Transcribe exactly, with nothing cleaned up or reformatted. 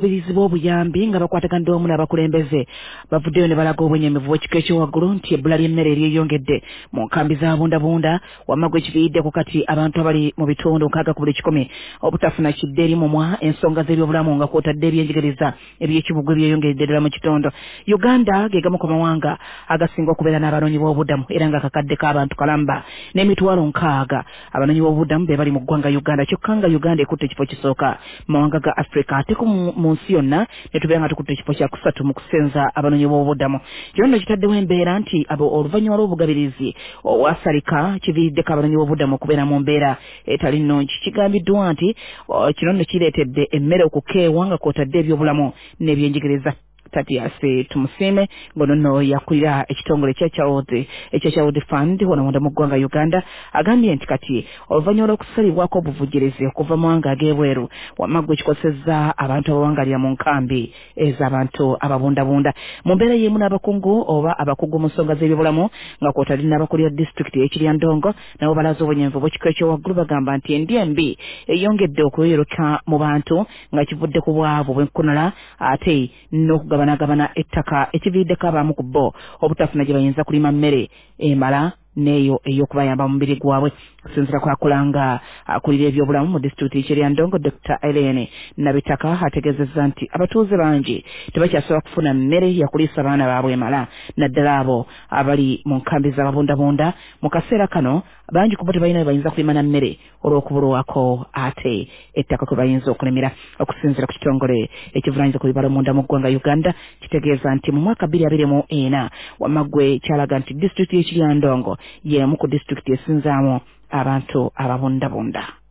okubirizibwa obuyambi nga bakwatagana wamu n'abakulembeze bavuddeyo ne balaga obwenyamivu bw'ekika ekyowaggulu nti ebbula ly'emmere eryeyongedde mu nkambi za bundabunda wamma gwe kiviiriddeko kati abantu abali mu bitundu nkaaga ku buli kikumi obutafuna kidde eri mumwa ensonga z'ebyobulamu nga kwotadde ebyenjigiriza eby'ekibugu ebyeyongedde ddala mu kitundu. Uganda ge gamu ku mawanga agasinga okubeera n'abanoonyi b'obubuddamu era nga kakadde k'abantu kalamba n'emitwalo nkaaga abanoonyi b'obubuddamu be bali mu ggwanga Uganda, kyokka nga Uganda ekutte ekifo kisooka mu mawanga ga Africa ate ku mu nsi yonna ne tubeera nga tukutte ekifo kya kusatu mu kusenza abanoonyi b'obubuddamu. Kino nno kitaddewo embeera nti abo oluvannyuma lw'obugabirizi owasalika kiviiriddeko abanoonyi b'obubuddamu okubeera mu mbeera etali nnungi. Kigambiddwa nti kino nno kireetedde emmere okukeewa nga kwotadde ebyobulamu n'ebyenjigiriza. Tatiase tumusiime ngono nno yakulira ekitongole ekyakyawodde ekyakyawodde fund wano wanda mu ggwanga Uganda agambye nti kati oluvannyuma lw'okusalibwako obuvujjirizi okuva mu wanga ag'ebweru wamma gwe kikozesezza abantu abawangalira mu nkambi ez'abantu ababundabunda mu mbeera y'emu n'abakungu oba abakugu mu nsonga z'ebyobulamu nga kwotadde n'abakulira disitulikiti y'Ekiryandongo nabo balaze obwenyanyivu bw'ekika ekyowaggulu bagamba nti endi embi eyongedde okuyeyoloka mu bantu nga kivudde ku bwavu bw'enkunala ate n'okugaba nagabana ettaka ekiviiriddeko abamu ku bo obutafuna gye bayinza kulima mmere emala neeyo ey'okubayamba mu mubiri gwabwe. Kusinziira kwakulanga akulira ebyobulamu mu disitulikiti y'Ekiryandongo Doctor Irene Nabitaka ategeezezza nti abatuuze bangi tebakyasobola kufuna mmere yakuliisa abaana baabwe emala naddala abo abali mu nkambi z'ababundabunda mu kaseera kano bangi ku bo tebalina bye bayinza kulima na mmere olw'okubulwako ate ettaka kwe bayinza okulimira. Okusinziira ku kitongole ekivunaanyizibwa ku bibala munda mu ggwanga Uganda kitegeeza nti mu mwaka bbiri abiri mu ena wamma gwe kyalaga nti disitulikiti y'Ekiryandongo y'emu ku disitulikiti esinzaamu abantu ababundabunda.